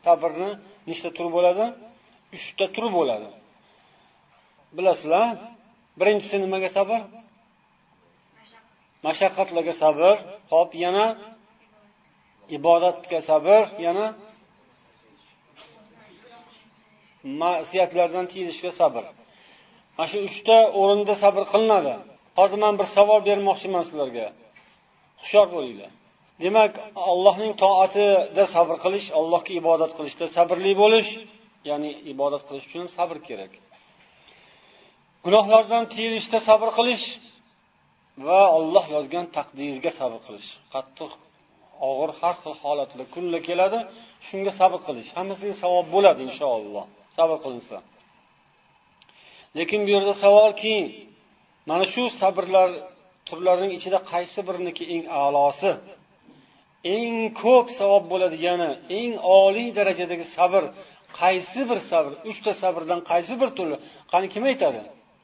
sabrni nechta turi bo'ladi? 3 ta turi bo'ladi. Bilasizlar? Birinchisi nimaga sabr? Mashaqqatlarga sabr. Xo'p, yana ibodatga sabr, yana ma'siyatlardan tiyilishga sabr. Mana shu 3 ta o'rinda sabr qilinadi. Hozir men bir savol bermoqchiman sizlarga. Hushyor bo'linglar. Demak, Allohning toatida sabr qilish, Allohga ibodat qilishda sabrli bo'lish, ya'ni ibodat qilish uchun sabr kerak. Gunohlardan tiyilishda sabr qilish va Alloh yozgan taqdirga sabr qilish. Qattiq, og'ir har xil holatlar kunlar keladi, shunga sabr qilish. Hammasiga savob bo'ladi inshaalloh. Sabr qilinsa. Lekin bu yerda savolki, mana shu sabrlar turlarining ichida qaysi biriniki eng a'losi? Eng ko'p savob bo'ladigani, eng oliy darajadagi sabr qaysi bir sabr? 3 ta sabrdan qaysi bir turi? Qani kim aytadi?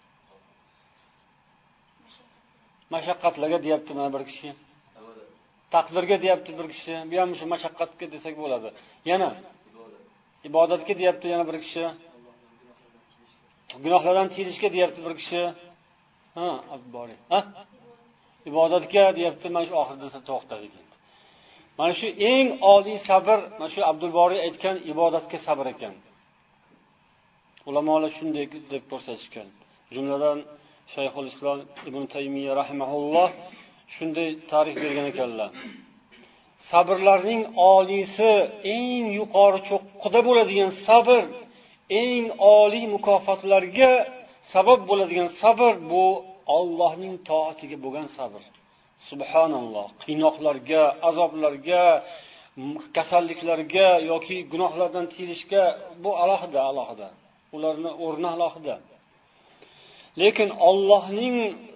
Mashaqqatlarga deyapti mana bir kishi. Taqdirga deyapti bir kishi. Bu ham shu mashaqqatga desak bo'ladi. Yana ibodatga deyapti yana bir kishi. Gunohlardan tiyilishga deyapti bir kishi. Bori. Ibodatga deyapti, mana shu oxirida to'xtadi ekan. Mana shu eng oliy sabr, mana shu Abdul Boriy aytgan ibodatga sabr ekan. Ulamolar shunday deb ko'rsatishgan. Jumladan Shayxul Islom Ibn Taymiyya rahimahulloh shunday ta'rif bergan ekanlar. Sabrlarning oliysi, eng yuqori cho'qqida bo'ladigan sabr, eng oliy mukofotlarga sabab bo'ladigan sabr bu Allohning toatiga bo'lgan sabr. Subhanalloh. Qiynoqlarga, azoblarga, kasalliklarga yoki gunohlardan tiyilishga bu alohida. Ularning o'rni alohida. Lekin Allohning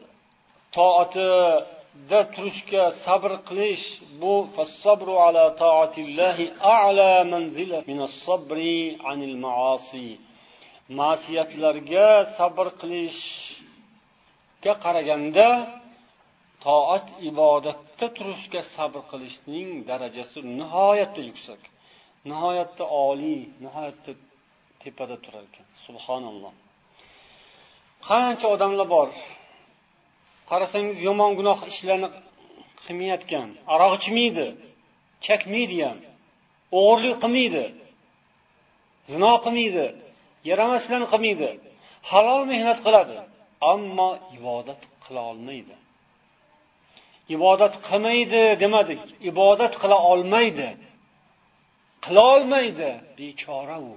toatida turishga sabr qilish bu fasabru ala taatillahi a'la manzila min as-sabri anil ma'asi. Ma'siyatlarga sabr qilishga qaraganda toat ibodatda turishga sabr qilishning darajasi nihoyatda yuksak. Nihoyatda oliy, nihoyatda tepada turar ekan. Subhanalloh. Qancha odamlar bor. Qarasangiz yomon gunoh ishlarni qilmayotgan, aroq ichmaydi, chakmaydi ham, o'g'irlik qilmaydi, zino qilmaydi, yaramaslarni qilmaydi, halol mehnat qiladi, ammo ibodat qila olmaydi. Ibodat qilmaydi demadik, ibodat qila olmaydi. Qila olmaydi, bechora u.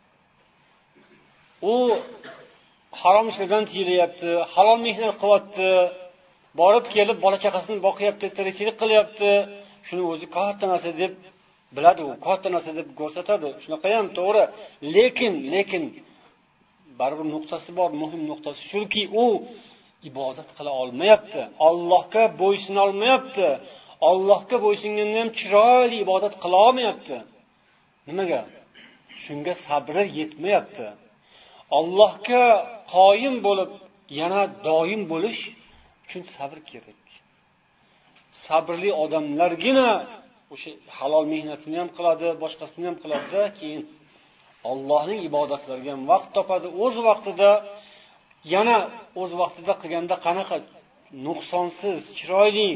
U harom ishlardan tiyilyapti, halol mehnat qilyapti, borib kelib bola chaqasini boqyapti, tirikchilik qilyapti. Shuni o'zi katta narsa deb biladi, u katta narsa deb ko'rsatadi. Shunaqa ham to'g'ri. Lekin baribir nuqtasi bor, muhim nuqtasi shuki, u ibodat qila olmayapti. Allohga bo'ysuna olmayapti. Allohga bo'ysunganda ham chiroyli ibodat qila olmayapti. Nimaga? Shunga sabri yetmayapti. Allohga qoyim bo'lib, yana doim bo'lish uchun sabr kerak. Sabrli odamlargina o'sha halol mehnatini ham qiladi, boshqasini ham qiladi, keyin Allohning ibodatlariga ham vaqt topadi. O'z vaqtida yana o'z vaqtida qilganda qanaqa nuqsonsiz, chiroyli,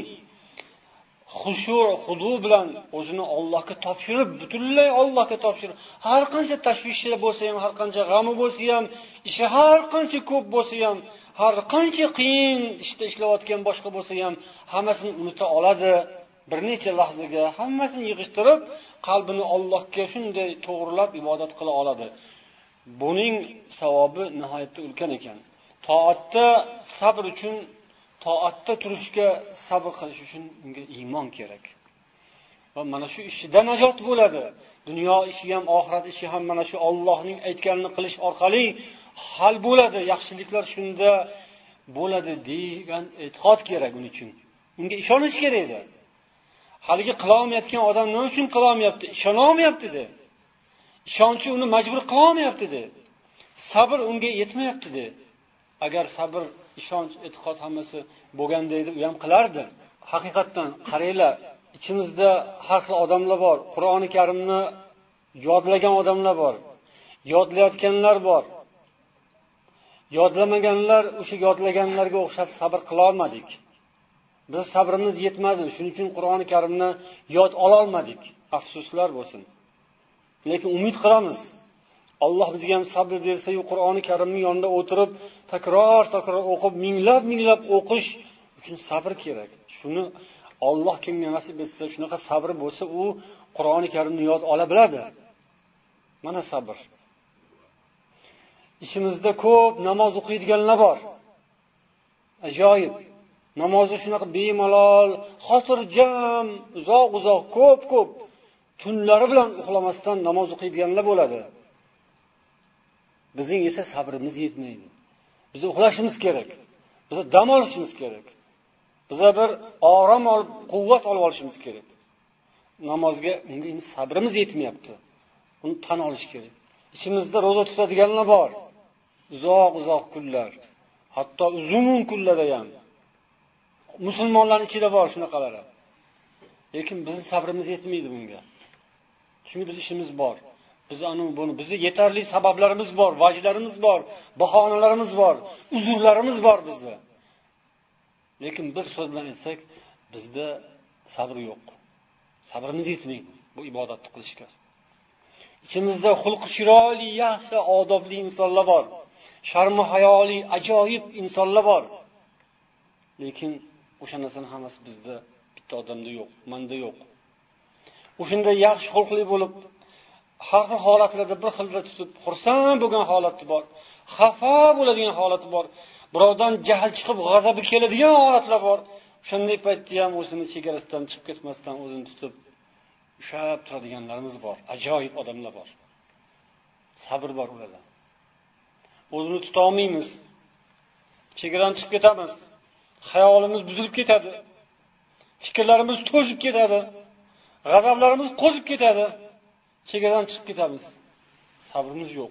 xudu bilan o'zini Allohga topshirib, butunlay Allohga topshirib, har qancha tashvishlar bo'lsa ham, har qancha g'ami bo'lsa ham, ishi har qancha ko'p bo'lsa ham, har qancha qiyin ishlayotgan boshqa bo'lsa ham, hammasini unuta oladi. Bir necha lahzaga hammasini yig'ishtirib, qalbini Allohga shunday to'g'rilab ibodat qila oladi. Buning savobi nihoyatda ulkan ekan. Toatda sabr uchun, toatda turishga sabr qilish uchun unga iymon kerak. Va mana shu ishdan najot bo'ladi. Dunyo ishi ham, oxirat ishi ham mana shu Allohning aytganini qilish orqali hal bo'ladi. Yaxshiliklar shunda bo'ladi degan e'tiqod kerak uning uchun. Unga ishonish kerak edi. Haligi qila olmayotgan odam nima uchun qila olmayapti? Ishona olmayapti de. Ishonchi uni majbur qila olmayapti de. Sabr unga yetmayapti de. Agar sabr, ishonch, e'tiqod hammasi bo'lganda edi, u ham qilardi. Haqiqatan qaranglar, ichimizda har xil odamlar bor. Qur'oni Karimni Yodlagan odamlar bor. Yodlayotganlar bor. Yodlamaganlar o'sha yodlaganlarga o'xshab sabr qila olmadik. Biz sabrimiz yetmadi. Shuning uchun Qur'oni Karimni yod ola olmadik. Afsuslar bo'lsin. Lekin umid qilamiz. Alloh bizga ham sabr bersa-yu, Qur'oni Karimning yonida o'tirib, takror o'qib, minglab o'qish uchun sabr kerak. Shuni Alloh kimga nasib etsa, shunaqa sabr bo'lsa, u Qur'oni Karimni yod ola biladi. Mana sabr. Ishimizda ko'p namoz o'qiydiganlar bor. Ajoyib. Namozni shunaqa bemalol, xotirjam, uzoq, ko'p tunlari bilan uxlamasdan namoz o'qiydiganlar bo'ladi. Bizning esa sabrimiz yetmaydi. Biz uxlashimiz kerak. Biz dam olishimiz kerak. Biz bir orom olib, quvvat olib olishimiz kerak. Namozga unga endi sabrimiz yetmayapti. Uni tan olish kerak. Ichimizda roza tutadiganlar bor. Uzoq kunlar, hatto uzun kunlarda ham. Musulmonlarning ichida bor shunaqalar. Lekin bizning sabrimiz yetmaydi bunga. Chunki biz ishimiz bor. Bizning yetarli sabablarimiz bor, vajlarimiz bor, bahonalarimiz bor, uzrlarimiz bor bizda. Lekin bir so'z bilan aytsak, bizda sabr yo'q. Sabrimiz yetmaydi bu ibodatni qilishga. İçimizde xulqi chiroyli, yaxshi, odobli insonlar bor. Sharm hayoli, ajoyib insonlar bor. Lekin o'sha narsaning hammasi bizda bitta odamda yo'q, menda yo'q. O'shunda yaxshi xulqli bo'lib, har xil holatlarda bir xilda tutib, xursand bo'lgan holati bor, xafa bo'ladigan holati bor, birovdan jahl chiqib, g'azabi keladigan holatlar bor. Shunday paytda ham o'zini chegarasidan chiqib ketmasdan o'zini tutib ushlab turadiganlarimiz bor. Ajoyib odamlar bor. Sabr bor ularda. O'zini tuta olmaymiz. Chegaradan chiqib ketamiz. Xayolimiz buzilib ketadi. Fikrlarimiz to'zib ketadi. G'azablarimiz qo'zib ketadi. Chegaradan chiqib ketamiz. Sabrimiz yo'q.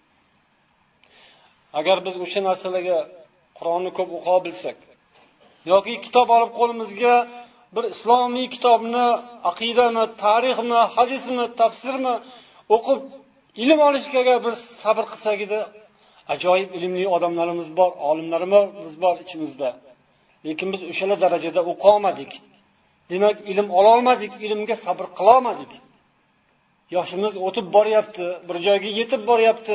Agar biz o'sha narsalarga Qur'onni ko'p o'qiy bilsak, yoki kitob olib qo'limizga bir islomiy kitobni, aqidami, tarixmi, hadismi, tafsirmi o'qib ilm olishga bir sabr qilsak edi, ajoyib ilmli odamlarimiz bor, olimlarimiz bor ichimizda. Lekin biz o'shalar darajada o'qa olmadik. Demak, ilm ola olmadik, ilmga sabr qila olmadik. Yoshimiz o'tib boryapti, bir joyga yetib boryapti.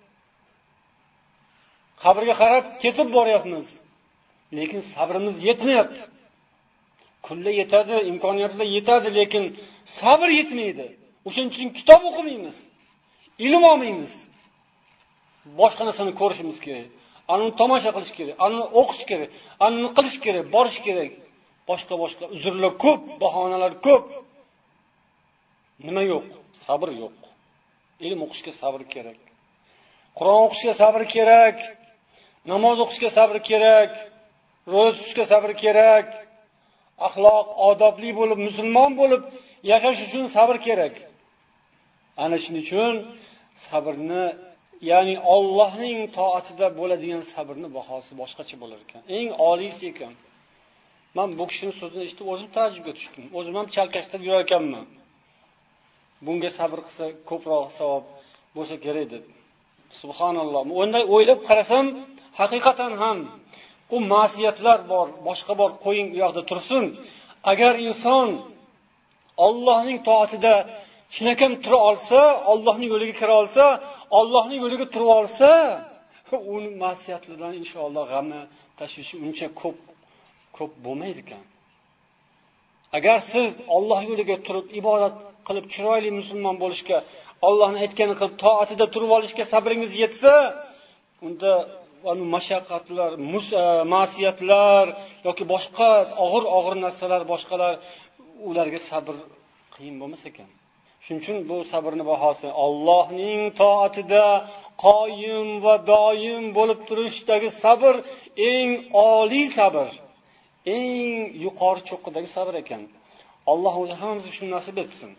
Qabrga qarab ketib boryapmiz. Lekin sabrimiz yetmayapti. Kulla yetadi, imkoniyatlar yetadi, lekin sabr yetmaydi. O'shuning uchun kitob o'qimaymiz. Ilm olmaymiz. Boshqa narsani ko'rishimiz kerak. Uni tomosha qilish kerak, uni o'qish kerak, uni qilish kerak, borish kerak. Boshqa uzrlar ko'p, bahonalar ko'p. Nima yo'q? Sabr yo'q. Ilm o'qishga sabr kerak. Qur'on o'qishga sabr kerak. Namoz o'qishga sabr kerak. Ro'za tutishga sabr kerak. Axloq, odobli bo'lib, musulmon bo'lib yashash uchun sabr kerak. Ana shuning uchun sabrni, ya'ni Allohning toatida bo'ladigan sabrni bahosi boshqacha bo'lar ekan. Eng oliysi ekan. Men bu kishining so'zini eshitib o'zim ta'jibga tushdim. O'zim ham chalkashtirib yurar ekanman. Bunga sabr qilsa ko'proq savob bo'lsa kerak deb. Subhanalloh. Unday o'ylab qarasam, haqiqatan ham u ma'siyatlar bor, boshqa bor, qo'ying u yoqda tursin. Agar inson Allohning toatida chinakam tura olsa, Allohning yo'liga kira olsa, Allohning yo'liga turib olsa, uning ma'siyatlaridan inshaalloh g'ami, tashvishi uncha ko'p bo'lmaydi ekan. Agar siz Alloh yo'liga turib ibodat qilib chiroyli musulmon bo'lishga, Allohning aytganini qilib toatida turib olishga sabringiz yetsa, unda mashaqqatlar, ma'siyatlar yoki boshqa og'ir narsalar, boshqalar, ularga sabr qiyin bo'lmas ekan. Shuning uchun bu sabrning bahosi Allohning toatida qoyim va doim bo'lib turishdagi sabr eng oliy sabr, eng yuqori cho'qqidagi sabr ekan. Alloh o'zi hammamizga shuni nasib etsin.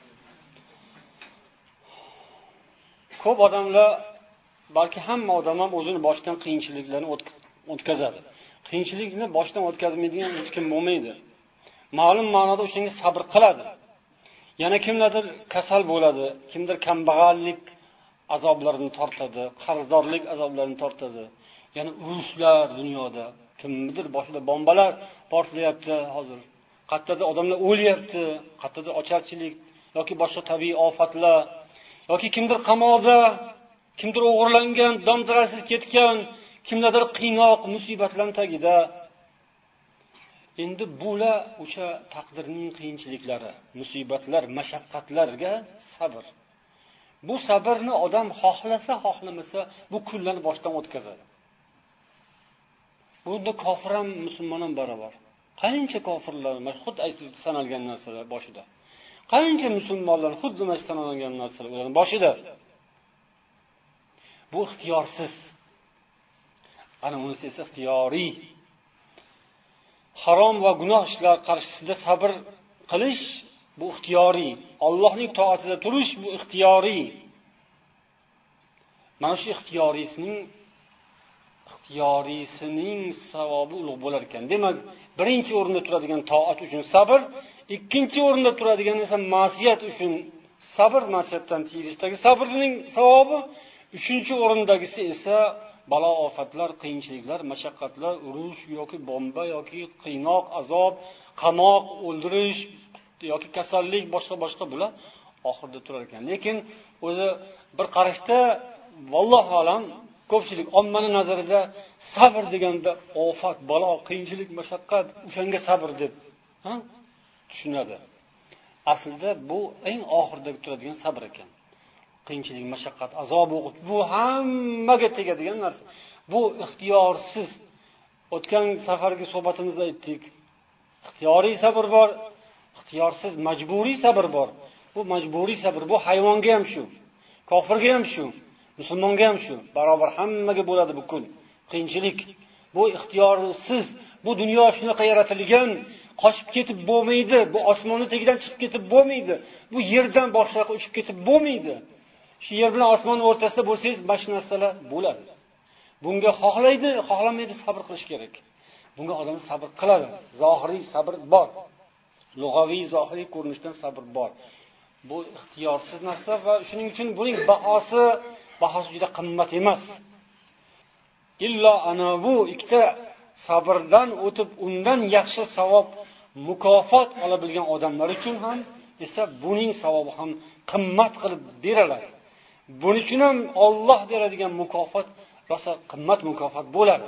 Ko'p odamlar, balki hamma odam ham o'zini boshidan qiyinchiliklarni o'tkazadi. Qiyinchilikni boshdan o'tkazmaydigan hech kim bo'lmaydi. Ma'lum ma'noda o'shanga sabr qiladi. Yana kimlardir kasal bo'ladi, kimdir kambag'allik azoblarini tortadi, qarzdorlik azoblarini tortadi. Yana urushlar dunyoda, kimdir boshida bombalar portlayapti hozir. Qayerdadir odamlar o'lyapti, qayerdadir ocharchilik yoki boshqa tabiiy ofatlar, yoki kimdir qamoqda, kimdir o'g'irlangan, domdirasiz ketgan, kimlardir qiynoq, musibatlar tagida. Endi bular o'sha taqdirning qiyinchiliklari, musibatlar, mashaqqatlarga sabr. Bu sabrni odam xohlasa, xohlamasa bu kunlarni boshdan o'tkazadi. Bunda kofir ham, musulmon ham barobar. Qancha kofirlar xuddi aytib sanalgan narsalar boshida. Qancha musulmonlar xuddi mana sanalgan narsalar ularning boshida. Bu ixtiyorsiz. Ana unisi esa ixtiyoriy. Harom va gunoh ishlar qarshisida sabr qilish bu ixtiyoriy. Allohning toatida turish bu ixtiyoriy. Mana shu ixtiyoriysining savobi ulug' bo'lar ekan. Demak, birinchi o'rinda turadigan toat uchun sabr, ikkinchi o'rinda turadigan esa ma'siyat uchun sabr, ma'siyatdan tiyilishdagi sabrning savobi, uchinchi o'rindagisi esa balo ofatlar, qiyinchiliklar, mashaqqatlar, urush yoki bomba yoki qiynoq, azob, qamoq, o'ldirish yoki kasallik, boshqa bular oxirida turar ekan. Lekin o'zi bir qarashda vallohu alam ko'pchilik ommaning nazarida sabr deganda ofat, balo, qiyinchilik, mashaqqat, o'shanga sabr deb tushunadi. Aslida bu eng oxirdagi turadigan sabr ekan. Qiyinchilik, mashaqqat, azob, bu hammaga tegadigan narsa. Bu ixtiyorsiz. O'tgan safargi suhbatimizda aytdik. Ixtiyoriy sabr bor, ixtiyorsiz majburiy sabr bor. Bu majburiy sabr, bu hayvonga ham shu, kofirga ham shu, musulmonga ham shu, barobar hammaga bo'ladi bu kun. Qiyinchilik, bu ixtiyorsiz, bu dunyo shunaqa yaratilgan, qochib ketib bo'lmaydi, bu osmonning tagidan chiqib ketib bo'lmaydi, bu yerdan boshqaga uchib ketib bo'lmaydi. Shu yer bilan osmonning o'rtasida bo'lsangiz, boshqa narsalar bo'ladi. Bunga xohlaydi, xohlamaydi sabr qilish kerak. Bunga odam sabr qiladi. Zohiriy sabr bor. Lug'aviy, zohiriy ko'rinishdan sabr bor. Bu ixtiyorsiz narsa va shuning uchun buning bahosi juda qimmat emas. Illo ana bu ikkita sabrdan o'tib undan yaxshi savob, mukofot ola bilgan odamlar uchun ham esa buning savobi ham qimmat qilib beriladi. Buning uchun ham Alloh beradigan mukofot rosa qimmat mukofot bo'ladi.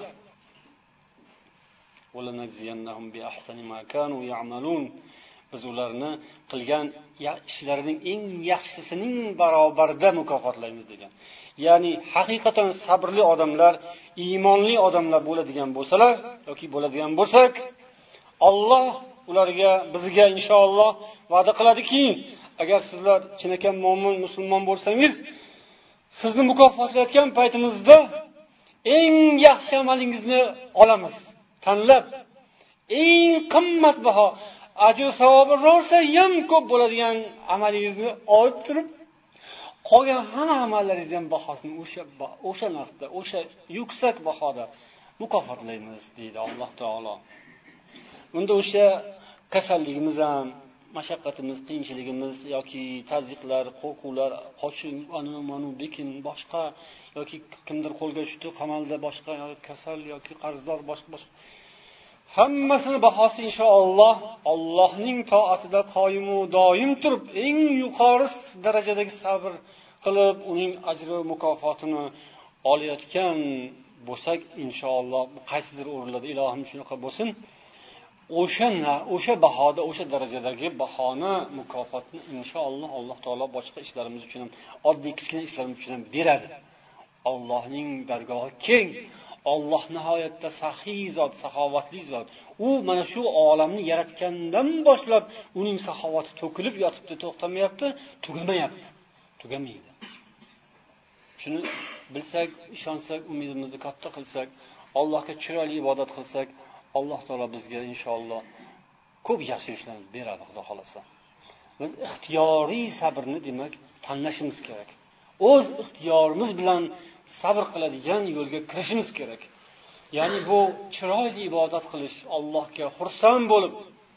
Walanajziyannahum bi ahsani ma kanu ya'malun. Biz ularni qilgan ishlarining eng yaxshisining barobarida mukofotlaymiz degan. Ya'ni haqiqatan sabrli odamlar, iymonli odamlar bo'ladigan bo'lsalar yoki bo'ladigan bo'lsak, Alloh ularga, bizga inshaalloh va'da qiladiki, agar sizlar chinakam mo'min, musulmon bo'lsangiz, sizni mukofotlayotgan paytimizda eng yaxshi amalingizni olamiz. Tanlab eng qimmatbaho ajr savobi rosa ham ko'p bo'ladigan amalingizni olib turib, qolgan hamma amallaringiz ham bahosini o'sha narxda, o'sha yuksak bahoda mukofotlaymiz deydi Alloh taolo. Bunda o'sha kasalligimiz ham, mashaqqatimiz, qiyinchiligimiz yoki tazyiqlar, qo'rquvlar, qoching, mana bekin boshqa yoki kimdir qo'lga tushdi, qamalda boshqa yoki kasal yoki qarzdor boshqa hammasini bahosi inshaalloh Allohning toatida qoyim va doim turib, eng yuqori darajadagi sabr qilib, uning ajri mukofotini olayotgan bo'lsak, inshaalloh qaysidir o'rinlarda ilohim shunaqa bo'lsin. O'sha bahoda, o'sha darajadagi bahoni, mukofotni inshaalloh Alloh taolo boshqa ishlarimiz uchun ham, oddiy kichkina ishlarimiz uchun ham beradi. Allohning dargohi keng. Alloh nihoyatda saxiy zot, saxovatli zot. U mana shu olamni yaratgandan boshlab uning saxovati to'kilib yotibdi, to'xtamayapti, tugamaydi. Shuni bilsak, ishonsak, umidimizni katta qilsak, Allohga chiroyli ibodat qilsak, Alloh taolo bizga inshaalloh ko'p yaxshiliklarni beradi, Xudo xolasa. Biz ixtiyoriy sabrni demak tanlashimiz kerak. O'z ixtiyorimiz bilan sabr qiladigan yo'lga kirishimiz kerak. Ya'ni bu chiroyli ibodat qilish, Allohga xursand bo'lib,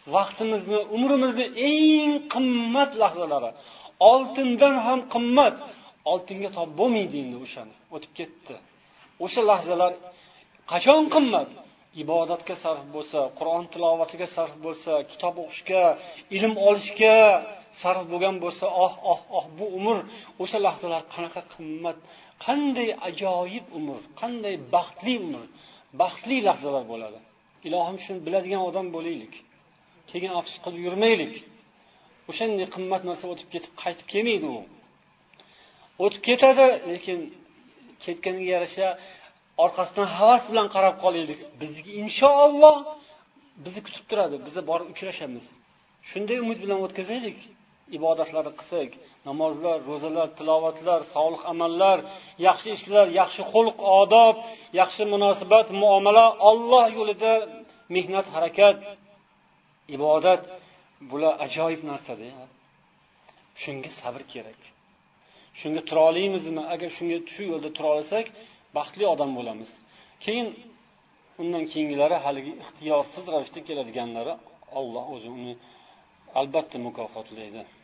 vaqtimizni, umrimizni eng qimmat lahzalari, oltindan ham qimmat. Oltinga top bo'lmaydi endi o'shani. O'tib ketdi. O'sha lahzalar qachon qimmat? Ibodatga sarf bo'lsa, Qur'on tilovatiga sarf bo'lsa, kitob o'qishga, ilm olishga sarf bo'lgan bo'lsa, bu umr, o'sha lahzalar qanaqa qimmat, qanday ajoyib umr, qanday baxtli umr, baxtli lahzalar bo'ladi. Ilohim shuni biladigan odam bo'laylik. Keyin afsus qilib yurmaylik. O'shanday qimmat narsa o'tib ketib qaytib kelmaydi u. O'tib ketadi, lekin ketganiga yarasha orqasidan havas bilan qarab qolaylik. Bizga inshaalloh bizni kutib turadi. Biz borib uchrashamiz. Shunday umid bilan o'tkazaylik. Ibodatlarni qilsak, namozlar, ro'zalar, tilovatlar, solih amallar, yaxshi ishlar, yaxshi xulq, odob, yaxshi munosabat, muomala, Alloh yo'lida mehnat, harakat, ibodat, bular ajoyib narsa-da. Shunga sabr kerak. Shunga tura olamizmi? Agar shunga shu yo'lda tura olsak, baxtli odam bo'lamiz. Keyin undan keyingilari haligi ixtiyorsiz ravishda keladiganlari Alloh o'zi uni albatta mukofotlaydi.